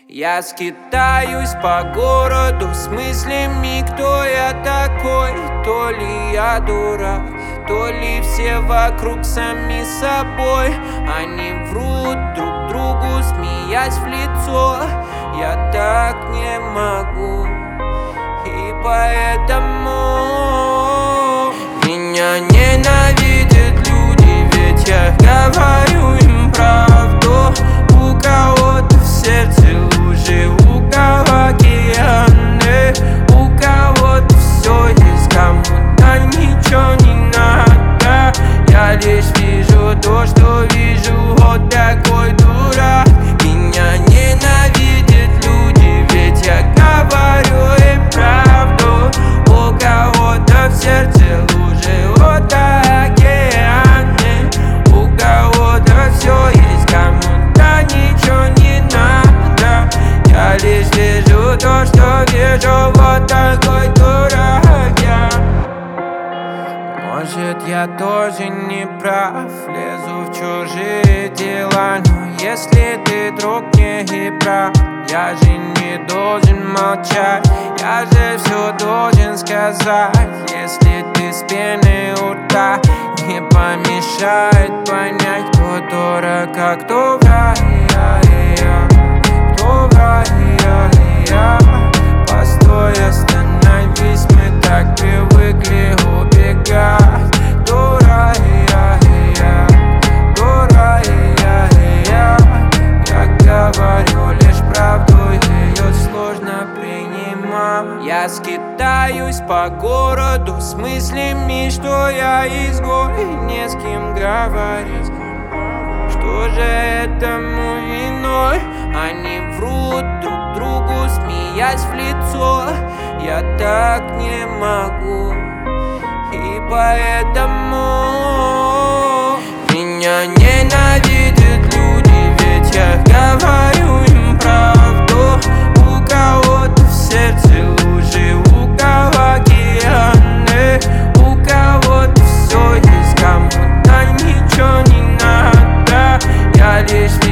Я скитаюсь по городу с мыслями, кто я такой. То ли я дурак, то ли все вокруг сами собой. Они врут друг другу, смеясь в лицо. Я так не могу, и поэтому меня ненавидят люди, ведь я говорю им правду. У кого-то в сердце лужи, у кого океаны, у кого-то все есть, кому-то ничего не надо. Я лишь вижу то, что вижу, вот такой дурак. Меня ненавидят люди, ведь я говорю им правду. У кого-то в сердце лужи, вот океаны, у кого-то все есть, кому-то ничего не надо. Я лишь вижу то, что вижу, вот такой дурак я. Может, я тоже не прав, лезу в чужие дела. Но если ты, друг, мне и прав, я же не должен молчать, я же все должен сказать. Если ты с пеной у рта, не помешает понять, кто дурак, а кто враг. Кто враг, я. Постой, остановись, мы так привыкли убегать. Дурак, я. Дурак, я. Я говорю лишь правду, ее сложно принимать. Я скитаюсь по городу с мыслями, что я изгой, не с кем говорить. Что же этому виной? Они врут друг другу, смеясь в лицо. Я так не могу, и поэтому меня ненавидят люди, ведь я говорю им правду. У кого-то в сердце лужи, у кого океаны, у кого-то все есть, кому-то ничего не надо. Я лишь